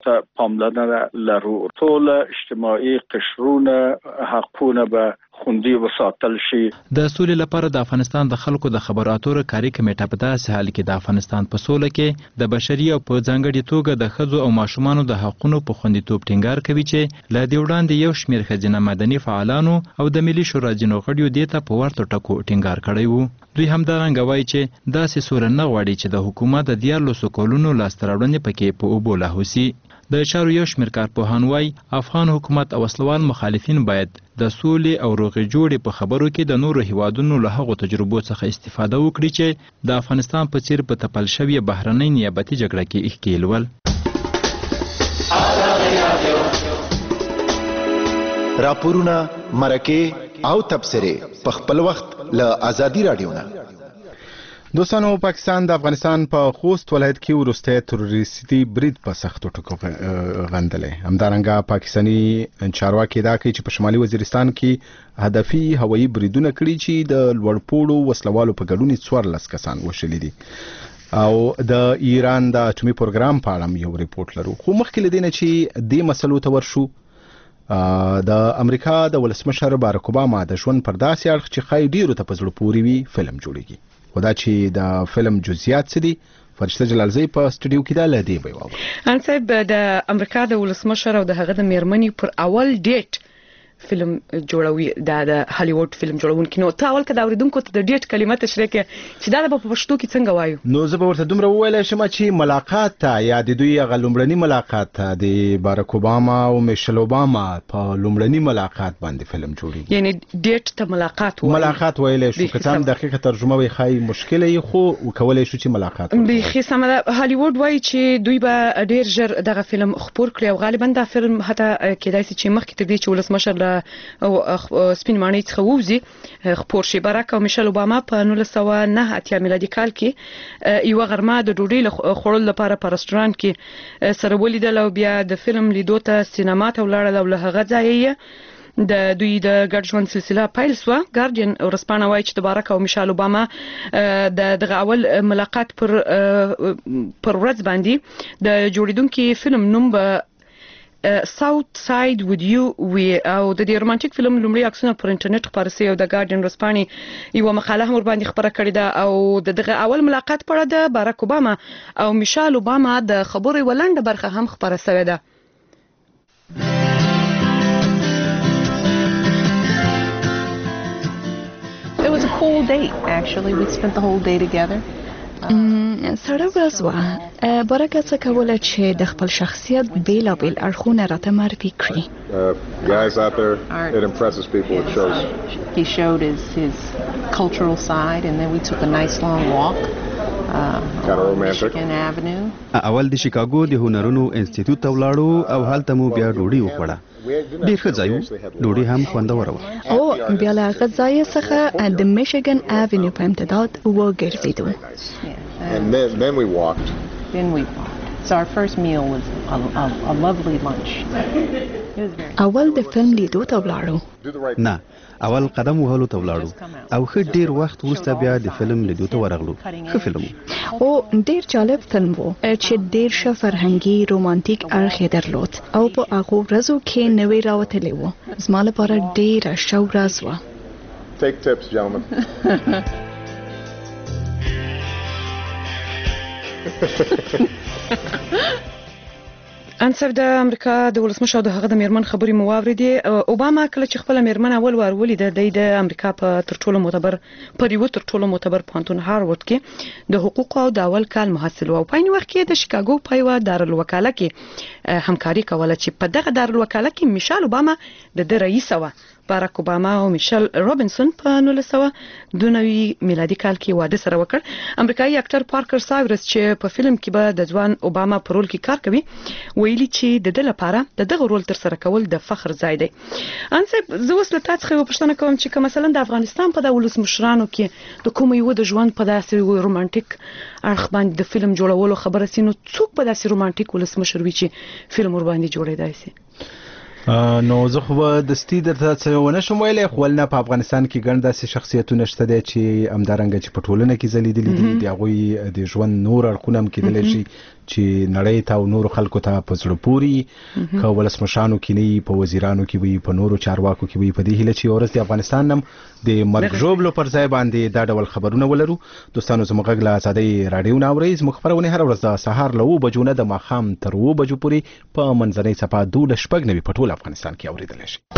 ته پاملرنه لرو. ټول اجتماعي قشرونه حقونه به خوندي وساتل شي. د سولې لپاره د افغانستان د خلکو د خبرو اترو کاري کمیټه په داسې حال کې د افغانستان په سوله کې د بشري او په ځانګړي توګه د ښځو او ماشومانو د حقونو په خوندیتوب ټینګار کوي چې له دې وړاندې یو شمېر ښځینه مدني فعالانو او د ملي شورا ځینو غړیو دې ته په ورته ټکو ټینګار کړی و. دوی همدارنګه وایي چې داسې سوله نه غواړي چې د حکومت د 14 کلونو لاسته راوړنې پکې په اوبو لاهو سي. د چارو یو شمېر کارپوهان وایي افغان حکومت او وسلوال مخالفین باید د سولې او روغې جوړې په خبرو کې د نورو هیوادونو له هغو تجربو څخه استفاده وکړي چې د افغانستان په څیر په تپل شوې بهرنۍ نیابتي جګړه کې ښکېل ول. راپورونه، مرکې او تبصرې په خپل وخت له ازادي رادیو نه. دوستانو، پاکستان د افغانستان په خوست ولایت کې وروستی تروریستي برید په سختو ټکو غندلی. همدارنګه پاکستاني چارواکي دا کوي چې په شمالي وزیرستان کې هدفي هوایي بریدونه کړي چې د لوړپوړو وسلوالو په ګډون 14 کسان وشلي دي. او د ایران د اټومي پروګرام په اړه یو ریپورت لرو. خو مخکې له دې نه چې دې مسلو ته ورشو، د امریکا د ولسمشر باراک اوباما د ژوند پر داسې اړخ چې ښایي ډیرو ته په زړه پورې وي فلم جوړیږي. خو دا چې د فلم جزئیات څه دي، فرشته جلالزی په سټوډیو کې دا لدی به واو. ان صاحب د امریکا د ولسمشر او د هغه د میرمنې پر اول ډیټ فلم جوړوي، د هالیوډ فلم جوړونکي. نو ته اول کدا اوریدونکو ته د ډیټ کلمه تشریح کې چې دا په پښتو کې څنګه وایو؟ نو زه به ورته دومره وویل شم چې ملاقات ته یا د دوی غلمړنی ملاقات ته د باراک اوباما او میشل اوباما په لومړنی ملاقات باندې فلم جوړیږي. یعنی ډیټ ته ملاقات ویل شو. که څه هم دقیقه ترجمه وي خای مشکل یې، خو وکولای شو چې ملاقات به خې سم ده. هالیوډ وایي چې دوی به ډیر ژر دغه فلم خپور کړي او غالبا دا فلم حتی کېدای شي چې مخکې تر دې چې ولسمشر او سپین ماڼۍ څخه ووځي خپور شي. باراک او میشل اوباما په 1989 میلادي کال کې یو غرمه د ډوډۍ خوړل لپاره په رستورانت کې سره ولیدل او بیا د فلم لیدو ته سینما ته ولاړل او له هغه ځایه د دوی د ګډ ژوند سلسله پیل شوه. ګارډین ورسپانه وایي چې د باراک او میشل اوباما د اول ملاقات پر ورځ باندې د جوړیدونکو فلم نوم به ساوث ساید ود یو وی او د دې رومانټیک فلم لومړی عکسونه پر انټرنیټ خپاره شوي او د ګارډین ورسپانې یو مقاله هم ور باندې خبره کړې ده او دغه اول ملاقات په اړه د باراک اوباما او میشل اوباما د خبرې ولنډه برخه هم خبره شوې ده. It was a cool date actually. We spent the whole day together. سړه ورځ وه. باراک څه کوله چې د خپل شخصیت بیلابیل اړخونه راته معرفي کړي. Guys out there, it impresses people. It shows. He showed his cultural side, and then we took a nice long walk. Kind of romantic. Michigan Avenue. اول د شیکاګو د هنرونو انسټیټیوټ ته ولاړو او هلته مو بیا ډوډۍ وخوړه. ډیر ښه ځای و، ډوډۍ هم خوندوره وه. او بیا له هغه ځای څخه د میشیګن ایونیو په امتداد وګرځېدو. And then we walked. So our first meal was a lovely lunch. اول د فلم لیدو ته ولاړو. نه، اول قدم وهلو ته ولاړو او ښه ډیر وخت وروسته بیا د فلم لیدو ته ورغلو. ښه فلم او ډیر جالب فلم و چې ډیر ښه فرهنګي رومانټیک اړخ یې درلود او په هغو ورځو کې نوې راوتلی و. زما لپاره ډیره ښه ورځ وه. Take tips, gentlemen. انصاف د امریکا د ولسمشر او د هغه د میرمن خبرې مو واورېدې. اوباما کله چې خپل میرمن اول وار ولیده د امریکا په تر ټولو معتبر پوهنتون هاروارد کې د حقوقو او د اول کال محصل او په وخت کې د شیکاګو په یوه دارالوکاله کې همکاري کوله چې په دغه دارالوکاله کې میشل اوباما د رئیس و. باراک اوباما او میشل روبنسون په 1992 میلادي کال کې واده سره وکړ. امریکایي اکټر پارکر سایورس چې په فلم کې به د ځوان اوباما په رول کې کار کوي ویلي چې د دې لپاره دغه رول تر سره کول د فخر ځای دی. انصاف زه اوس له تاسو څخه پوښتنه کوم چې کوم مثلا د افغانستان په د ولسمشرانو کې د کوم یو د ژوند په داسې رومانټیک اړخ باندې د فلم جوړولو خبره سينو څوک په داسې رومانټیک ولسمشر وي چې فلم ور باندې جوړېدای شي؟ نو زه خو د ستی درته څه ونه شم ویلی، خو نه په افغانستان کې ګڼ داسې شخصیتونه شته دی چې همدارنګه چې په ټولنه کې ځلیدلي دي، د هغوی د ژوند نور اړخونه هم کېدلی شي چې نړۍ ته او نورو خلکو ته په زړه پوري که ولسمشانو کې نه په وزیرانو کې وي په نورو چارواکو کې وي په دې هیله چې ورځ د افغانستان نم د مرګ ژوبلو پر ځای باندې دا ډول خبرونه ولرو. دوستانو زموږ غږ له آزادۍ رادیو نه اورئ. زموږ خپرونه هر ورځ د سهار له 9 بجو نه د ماښام تر 2 بجو پورې په منځنۍ صفحه 12 په ټول افغانستان کې اوریدلی شي.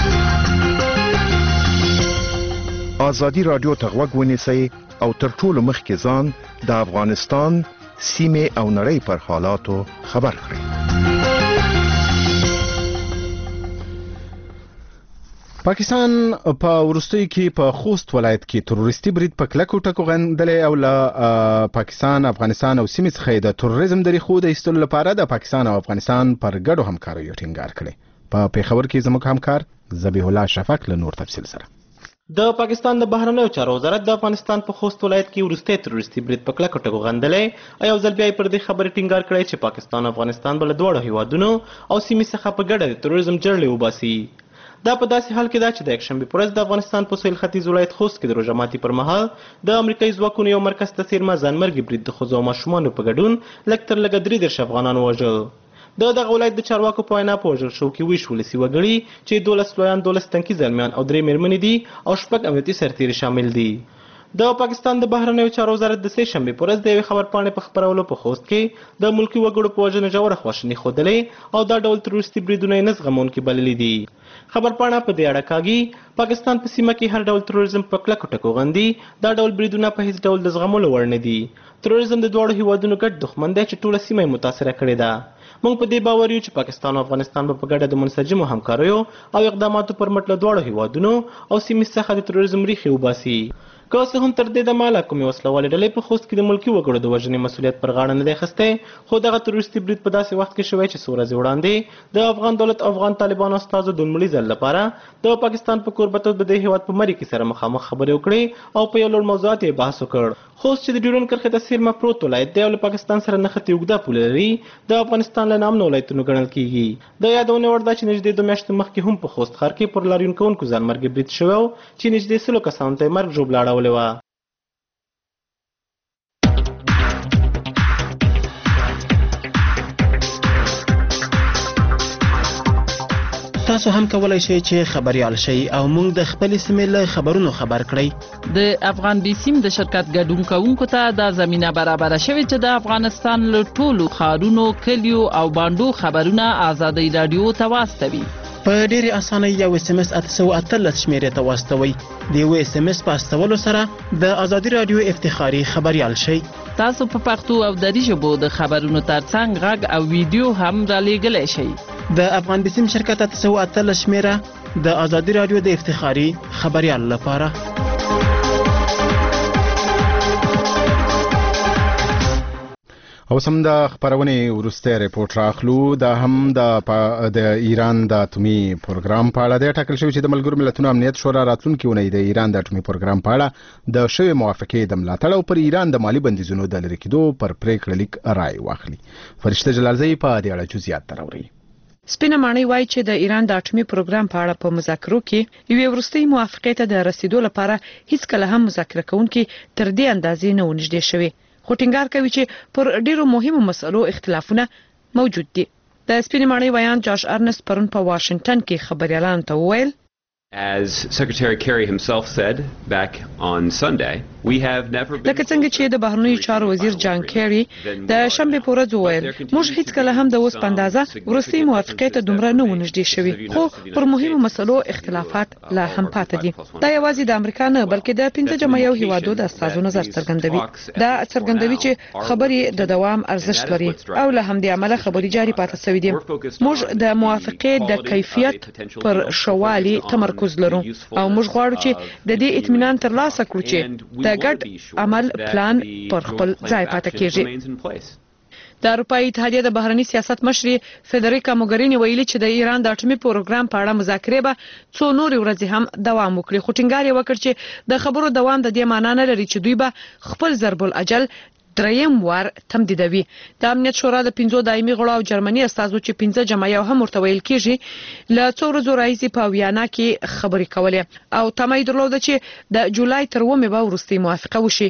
آزادی رادیو ته غوږ ونیسئ او تر ټولو مخکې ځان د افغانستان سیمې او نړۍ پر حالاتو خبر کړئ. پاکستان په وروستیو کې په خوست ولایت کې تروریستي برید په کلکو ټکو غندلی او له پاکستان، افغانستان او سیمې څخه د تروریزم د ریښو د ایستلو لپاره د پاکستان او افغانستان پر ګډو همکاریو ټینګار کړی. په پیښور کې زموږ همکار ذبیح الله شفق له نور تفصیل سره. د پاکستان د بهرنیو چارو وزارت د افغانستان په خوست ولایت کې وروستی تروریستي برید په کلکو ټکو غندلی او یو ځل بیا یې پر دې خبرې ټینګار کړی چې پاکستان او افغانستان به له دواړو هیوادونو او سیمې څخه په ګډه د تروریزم جړلې وباسي. دا په داسې حال کې ده چې د یکشنبې په ورځ د افغانستان په سویل ختیځ ولایت خوست کې د روژه ماتي پر مهال د امریکایي ځواکونو یو مرکز ته څیرمه ځانمرګي برید د ښځو او ماشومانو په ګډون لږ تر لږه 33 افغانان ووژل. د دغه ولایت د چارواکو په وینا په وژل شوو کې 20 ولسي وګړي چې 12 لویان، 12 تنکي زلمیان او 3 مېرمنې دي او 6 امنیتي سرتیري شامل دي. د پاکستان د بهرنیو چارو وزارت د سه شنبې په ورځ د یوې خبرپاڼې په خپرولو په خوست کې د ملکي وګړو په وژنه ژوره خواشیني ښودلې او دا ډول تروریستي بریدونه یې نه زغمونکي بللي دي. خبرپاڼه په دې اړه کاږي پاکستان په سیمه کې هر ډول تروریزم په کلکو ټکو غندي. دا ډول بریدونه په هیڅ ډول د زغملو وړ نه دي. تروریزم د دواړو هیوادونو ګډ دښمن دی چې ټوله سیمه یې متاثره کړې ده. موږ په دې باور یو چې پاکستان او افغانستان په ګډه د منسجمو همکاریو او اقداماتو پر مټ له دواړو هیوادونو او سیمې څخه د تروریزم ریښې وباسي. که څه هم تر دې دمه لا کومې وسلوالې ډلې په خوست کې د ملکي وګړو د وژنې مسؤلیت پر غاړه نه دی اخیستی، خو دغه تروریستي برید په داسې وخت کې شوی چې څو ورځې وړاندې د افغان دولت او افغان طالبانو استازو د لومړي ځل لپاره د پاکستان په کوربتوب د دې هیواد په مرۍ کې سره مخامخ خبرې وکړې او په یو لوړ موضوعات یې بحث وکړ. خوست چې د ډیورنډ کرښې ته څیرمه پروت ولایت دی او له پاکستان سره نښتې اوږده پوله لري، د افغانستان له نامنو ولایتونو ګڼل کیږي. د یادونې وړ ده چې نږدې 2 میاشتې مخکې هم په خوست ښار کې پر لاریون کوونکو ځانمرګي برید شوی و چې نږدې 100 کسانو ته یې مرګ ژوبله اړولې وه. تاسو هم کولای شئ چې خبريال شئ او موږ د خپل سیمې له خبرونو خبر کړئ. د افغان بي سیم د شرکت ګډون کوونکو ته دا زمينه برابر شوې چې د افغانستان له ټولو ښارونو، کلیو او باندو خبرونه آزادۍ رادیو ته واستوي. په ډېرې اسانۍ یو SMS 818 شمیرې ته واستوئ. د یو SMS په استولو سره د آزادۍ رادیو افتخاري خبريال شئ. تاسو په پښتو او دری ژبو د خبرونو ترڅنګ غږ او ویډیو هم رالېږلی شئ. د افغان بسیم شرکت 818 شمیره د آزادۍ رادیو د افتخاري خبريال لپاره. او سم د خبرونې وروسته ریپورت راخلو. دا هم د ایران د اټومي پروګرام په اړه د ټاکل شوی چې د ملګرو ملتونو امنیت شورا راتلونکي اونۍ د ایران د اټومي پروګرام په اړه د شوی موافقې د ملاتړ او پر ایران د مالی بندیزونو د لرې کېدو پر پریکړه لیک رائے واخلي. فرشته جلالزئی په دې اړه جزئیات تراوري. سپینه ماڼۍ وایي چې د ایران د اټومي پروګرام په اړه په مذاکرو کې یوې وروستۍ موافقې ته د رسیدو لپاره هیڅ کله هم مذاکره کوونکي تر دې اندازې نه ونږدې شوي، خو ټینګار کوي چې پر ډیرو مهمو مسلو اختلافونه موجود دي. د سپینه ماڼۍ ویان جاش ارنست پرون په واشنگټن کې خبريالانو ته وویل As Secretary Kerry himself said back on Sunday, we have never been لکه څنګه چې د بهرنیو چارو وزیر جان کیری د شنبه په ورځ وویل موږ هیڅ کله هم د اوس پاندازه ورستي موافقې ته دومره نه ونږدې شوي، خو پر مهمو مسلو اختلافات لا هم پاتې دي. دا یوازې د امریکا نه بلکې د 15 جمعیو هیوادو د استازو نظر څرګندوي. دا څرګندوي چې خبرې د دوام ارزښت لري او له همدې عمله خبرې جاري پاتې شوې دي. موږ د موافقې د کیفیت پر شوالي تمرکز لرو او موږ غواړو چې د دې اطمینان ترلاسه کړو چې د ګډ عمل پلان پر خپل ځای پاتې کیږي. د اروپایي اتحادیه د بهرنی سیاست مشرې فدریکا موګرینی ویلي چې د ایران د اټومي پروګرام په اړه مذاکرې به څو نورې ورځې هم دوام وکړي، خو ټینګار یې وکړ چې د خبرو دوام د دې معنی نه لري چې دوی به خپل ضرب الاجل دریم وار تمدیدوي. د امنیت شورا د 15 دایمي غړو او جرمني استازو چې 15 جمعیو هم ورته ویل کیږي له څو ورځو راځي په ویانا کې خبرې کولې او تمه یې درلوده چې د جولای تر 1 به وروستي موافقه وشي،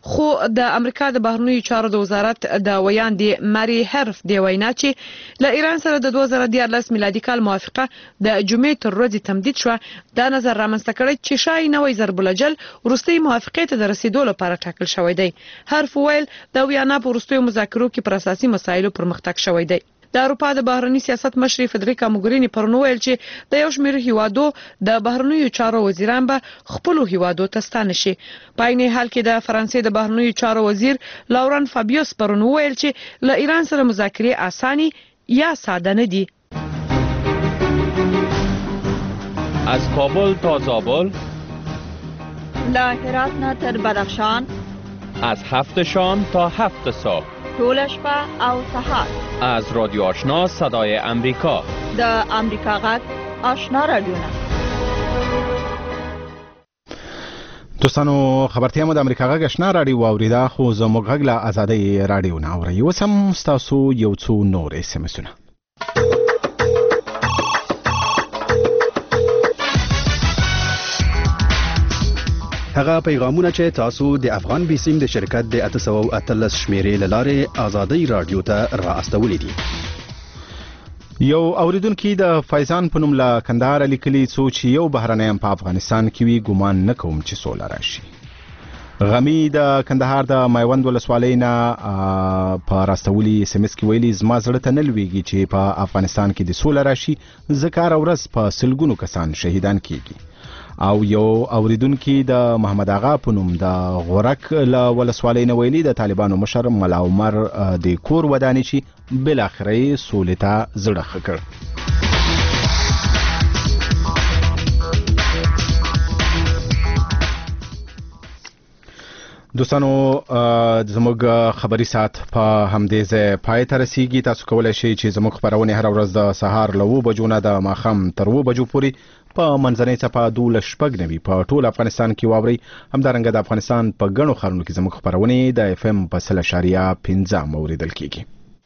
خو د امریکا د بهرنیو چارو د وزارت د ویاندې ماري هرف دی وینا چې له ایران سره د 2014 میلادي کال موافقه د جمعې تر ورځې تمدید شو. دا نظر رامنځته کړی چې شای نوې ضرب الجل وروستي موافقه ته د رسیدو لپاره ټاکل شوی دی. هرف ویل د ویانا په وروستي مذاکرو کې پر اساسي مسایلو پرمختګ شوی دی. د اروپا د بهرنی سیاست مشر فدریکا موګرینی پرون ویل چې د یو شمېر هیوادو د بهرنیو چارو وزیران به خپل هیوادو ته ستانه شي. په عین حال کې د فرانسې د بهرنیو چارو وزیر لوران فابیوس پرون ویل چې له ایران سره مذاکرې اساني یا ساده نه دي. از کابل تا زابل، له هرات نه تر بدخشان، از 7 شام تا 7 صبح، طول شپه او سهار، از رادیو آشنا صدای امریکا، د امریکا غږ آشنا رادیوونه. دوستانو خبرتیا مو د امریکا غږ آشنا رادیو واوریده، خو زموږ غږ له ازادۍ رادیو نه اورئ. اوس هم ستاسو یو څو نور SMS-ونه. هغه پیغامونه چې تاسو د افغان بیسیم د شرکت د 813 شمیرې له لارې ازادۍ رادیو ته را استولې دي. یو اوریدونکو د فیضان په نوم له کندهار لیکلي چې یو بهرنی په افغانستان کې وی ګومان نکوم چې سوله راشي. غمی د کندهار د میوند ولسوالۍ نه په راستولي SMS کې ویلي زما زړه ته نه لویږي چې په افغانستان کې د سوله راشي، ځکه هره ورځ په سلګونو کسان شهیدان کیږي. او یو اوریدونکو د محمد آغا په نوم د غورک له ولسوالۍ نه ویلي د طالبانو مشر ملا عمر د کور ودانې چې بل اخري سولې ته زړه خکړ. دوستانو زموږ خبري ساعت په همدې ځای پای ته رسیږي. تاسو کولای شئ چې زموږ خبرونه هر ورځ د سهار له 9 بجو نه د ماښام تر 2 بجو پورې په منځنۍ څپه 12 په ټول افغانستان کې واوري. همدارنګه د افغانستان په ګڼو ښارونو کې زموږ خبرونه د FM په 100.5 اوریدل کیږي.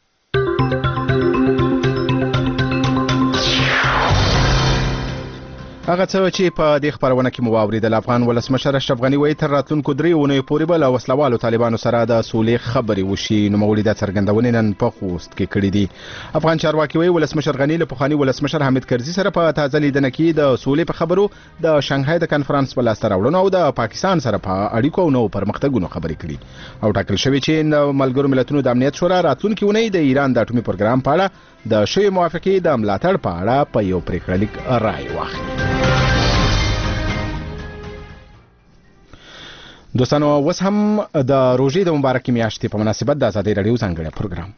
هغه څه چې په دې خبرونه کې مو واوریدل، افغان ولسمشر اشرف غنی وایي تر راتلونکو 3 اونیو پورې به له وسلوالو طالبانو سره د سولې خبرې وشي. نوموړي د څرګندونې نن په خوست کې کړې دي. افغان چارواکي وایي ولسمشر غنی له پخواني ولسمشر حامد کرزي سره په تازه لیدنه کې د سولې په خبرو، د شانګهای د کنفرانس په لاسته راوړنو او د پاکستان سره په اړیکو او نو پرمختګونو خبرې کړي او ټاکل شوی چې د ملګرو ملتونو د امنیت شورا راتلونکي اونۍ د ایران د اټومي پروګرام په اړه د شوی موافقې د ملاتړ په اړه په یو پریکړه لیک رائے واخلي. دوستانو اوس هم د روژې د مبارکې میاشتې په مناسبت د ازادۍ رادیو ځانګړی پروګرام.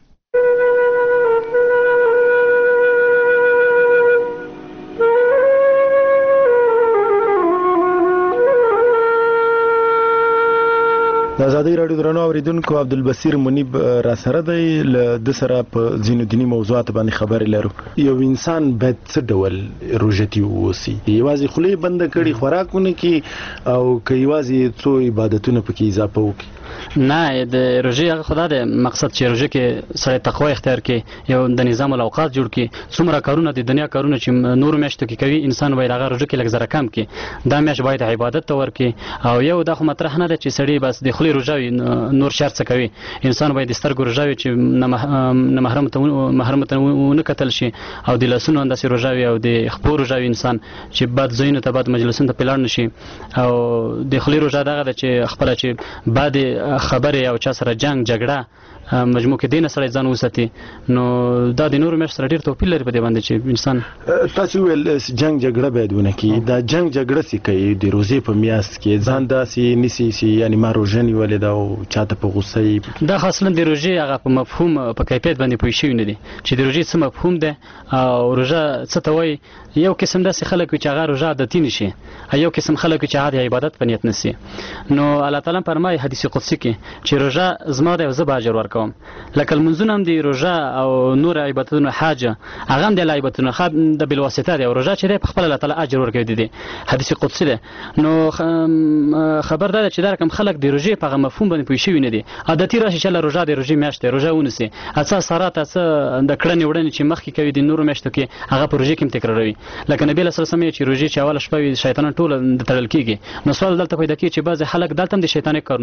د ازادۍ رادیو درنو اوریدونکو عبدالبصیر منیب را سره دی. له د سره په ځینو دینی موضوعات باندې خبرې لرو. یو انسان باید څه ډول روژتي ووسی؟ یوازې خولې بنده کړي، خوراکونه کې او که یوازې څو عبادتونه پکې اضافه وکړي؟ نه، د روژې هغه خدا د مقصد چې روژه کې سړی تقوا اختیار کې یو د نظام الاوقات جوړ کې څومره کارونه د دنیا کارونه چې نور میاشتو کې کوي انسان باید هغه روژه کې لږ زره کم کې. دا میاشت باید عبادت ته ورکړي او یو دا خو مطرح نه ده چې سړی بس د خولې روژه وي نور شر څه کوي. انسان باید د سترګو روژه وي چې نه محرم ته ونه کتل شي او د لاسونو انداسې روژه وي او د خپو روژه وي انسان چې بد ځایونو ته بد مجلسونو ته پلاړ نشي. او د خولې روژه دغه ده چې خپله چې بعد خبرې او چا سره جنگ جګړه مجموع کې دینه سره ځان وساتي. نو دا د نورو میاشتو سره ډیر توپیر لري په دې باندې چې انسان تاسو ویل جنگ جګړه باید ونه کړي. دا جنگ جګړه سي کوي د روزې په میاشت کې ځان داسې نسی سي یعنی ما روزه نیولې دا او چاته په غوسه دا اصلا د روزې هغه په مفهوم په کیفیت باندې پوه شي نه دي چې د روزې څه مفهوم ده او روزه څه ته وایي. یو قسم داسې خلک چې هغه روزه عادتي نشي، یو قسم خلک چې هغه عبادت په نیت نشي. نو الله تعالی فرمایي حدیث قدسی کې چې روزه زما ده او زه به اجر ورکوم. لکه المنځونه هم دی روزه او نور عبادتونه حاجه هغه هم د عبادتونه د بل واسطه دی او روزه چې په خپل الله تعالی اجر ورکوي دي حدیث قدسی ده. نو خبر ده چې دا رقم خلک د روزه په مفهوم باندې پوه شي نه دي. عادتي راشي چې روزه د روزه میاشت روزه ونسي اساس سرات د کړنې وړنې چې مخکې کوي د نورو میاشتو کې هغه پروژې کې تکراروي. لکه نبی صلی الله علیه وسلم چې روزه چې اول شپه شیطان ټول د تړل کیږي. نو سوال دلته پیدا کیږي چې بعض خلک دلته د شیطاني کارونه کوي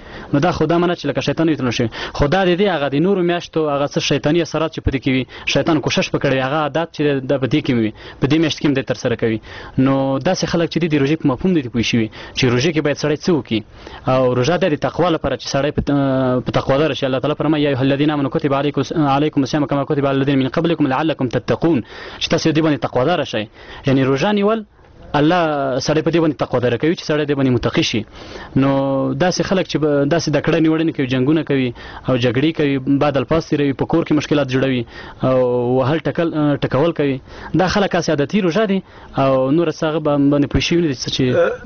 نو دا خدا منه چې لکه شیطان یې تل شي خدا دې هغه د نور میاشتو هغه څه شیطانی اثرات چې پدې کې وي شیطان کوشش وکړي هغه عادت چې د پدې کې وي په دې میاشت کې د تر سره کوي نو داسې خلک چې د روزي په مفهوم دي پوي شي چې روزي کې باید سړی څه وکړي او روزه د تقوا لپاره چې سړی په تقوا دار شي الله تعالی فرمایي یا الذين امنوا كتب عليكم الصيام كما كتب على الذين من قبلكم لعلكم تتقون چې تاسو دې باندې تقوا دار شئ یعنی روزه نیول الله سړی په دې باندې تقوا دار کوي چې سړی دې باندې متقی شي نو داسې خلک چې داسې د کړه نیوړنې کوي جنگونه کوي او جګړې کوي بعد الفاظ تیروي په کور کې مشکلات جوړوي او وهل ټکول کوي دا خلک عادتي روزه دي او نور څنګه باندې پوښښ ویني چې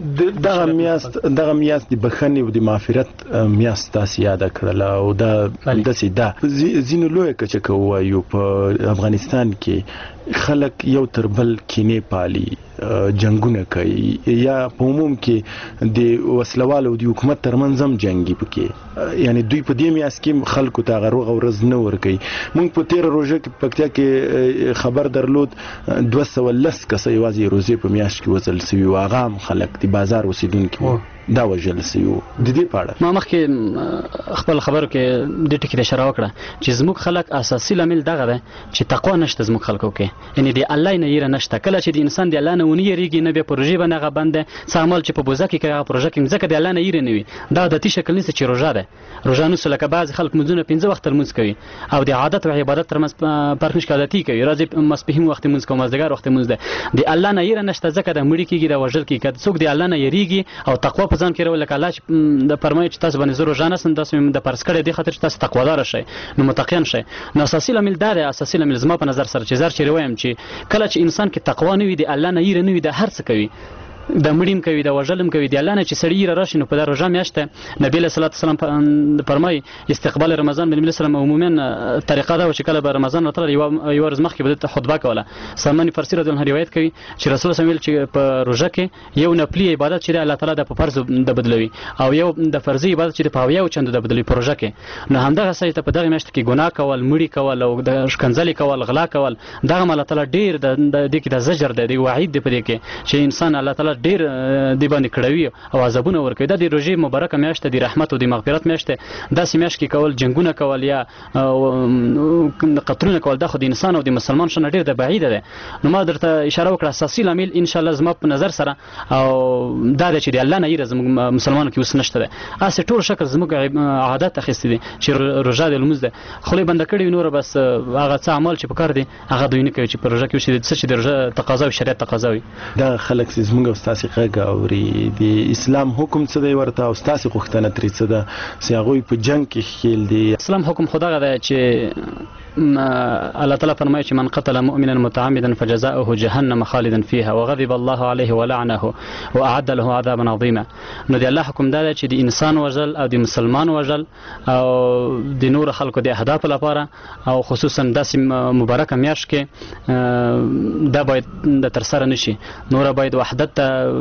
دغه میاست د بخښنې او د معافرت میاست تاسو یاد کړل او دا داسې دا زینو لوی کچ کوي په افغانستان کې خلک یو تر بل کینې پالي جنگونه کوي یا په عموم کې د وسلوالو د حکومت ترمنځ هم جنگي پکې یعنی دوی په دې میاس کې خلکو ته غروغ او رز نه ور کوي مونږ په 13 روزه کې پکتیا کې خبر درلود 210 کس یوازې روزي په میاش کې وصل سوي واغام خلک د بازار اوسیدونکو دا وجل سيو د دې پاړه ما مخکې خپل خبرو کې د ټکی اشاره وکړه چې زموږ خلک اساسي لامل دغه ده چې تقوا نشته زموږ خلکو کې یعنی د الله نه یره نشته کله چې د انسان د الله نه ونی یریږي نه به پروژې باندې غ بنده سامل چې په بوزه کې هغه پروژه کې ځکه د الله نه یره نه وي دا د شکل نشي چې روزه ده روزه نو سلکه بعض خلک مزونه 15 وخت ترمز کوي او د عادت او عبادت ترمز فرق نشي عادتي کوي راځي مسبحیم وخت مز کوم مزدګار وخت مز ده د الله نه یره نشته ځکه د مړی کېږي د وژل کې کده څوک د الله نه یریږي او تقوا په ځان کې ورول کله چې د فرمایي چې تاسو باندې زرو ځان سم تاسو د پرس کړه دي خاطر تاسو تقوا دار شئ نو متقین شئ نو اساسي لامل دا اساسي لامل زما په نظر سره چې زر چې رویم چې کله چې انسان کې تقوا نه وي د الله نه یره نه وي د هر څه کوي د مړیم کوي د وژلم کوي د الله نه چې سړی راشي نو په دغه روزه میاشته نبی له صلوات والسلام فرمای استقبال رمضان باندې نبی سلام عموما طریقه دا چې کله به رمضان وتر یو ورځ مخکې به خطبه کوله سلمان فارسی رضی الله عنه روایت کوي چې رسول الله صلی چې په روزه کې یو نفلی عبادت چې الله تعالی د فرض د بدلوي او یو د فرضي عبادت چې په یو چند د بدلوي په روزه کې نو همدغه سړی ته په دغه میاشته کې ګناه کول مړی کول او د شکنځلې کول غلا کول دغه الله تعالی ډیر د دې کې د زجر د وعید دی په دې کې چې انسان الله تعالی ډیر دی باندې کړوي او عذابونه ورکوي د روزي مبارک میاشته د رحمت او د مغفرت میاشته داسې میاشت کې کول جنگونه کول یا قطرونه کول د خو د انسان او د مسلمان شنه ډیر د بعید ده نو ما درته اشاره وکړه اساسي لامل ان شاء الله زما په نظر سره او دا چې د الله نه یره زموږ مسلمانانو کې اوس نشته ده اسه ټول شکل زموږ عادت اخیستي دي چې روزه د لمز ده خلې بند کړي نور بس هغه څه عمل چې پکار دي هغه دوی نه کوي چې پروژه کې چې د روزه تقاضا او شریعت تقاضا وي دا خلک زموږ استاد غاوري د اسلام حکم څه دی ورته او تاسو غوښتنه ترې څه ده چې هغه په جنگ کې خېل دي اسلام حکم خدای غواړي چې الله تعالی فرمایي چې من قتل مؤمنا متعمدا فجزاؤه جهنم خالدا فيها وغضب الله عليه ولعنه واعد له عذابا عظيما نو دی الله حکم دا چې د انسان وژل او د مسلمان وژل او د نور خلکو د اهداف لپاره او خصوصا داسې مبارکه میاشت کې دا باید د تر سره نشي نور باید وحدت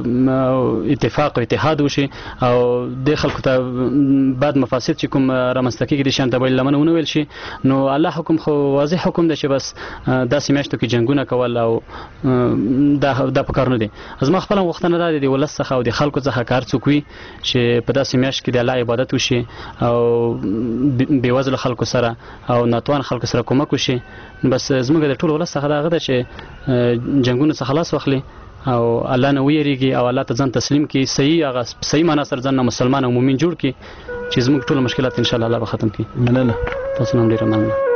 اتفاق او اتحاد وشي او د خلکو ته بعد مفاسد چې کوم رامستکیږي د شانته بل لمنونه ویل شي نو الله حکم خو واضح حکم دی چې بس داسې میاشتو کې جنگونه کول او دا په کار نه دي زما خپل وختونه دا دي ولس څخه او د خلکو څخه کار څوکوي چې په داسې میاشت کې د الله عبادت وشي او بیوزل خلکو سره او ناتوان خلکو سره کومک وشي بس زموږ د ټول ولس څخه دا غده چې جنگونه څخه خلاص واخلي او الله نه ویریږي او الله ته ځان تسلیم کړي صحیح معنا سره ځان مسلمان او مؤمن جوړ کړي چې زموږ ټول مشکلات ان شاء الله به ختم کړي مننه تاسو هم ډیر مننه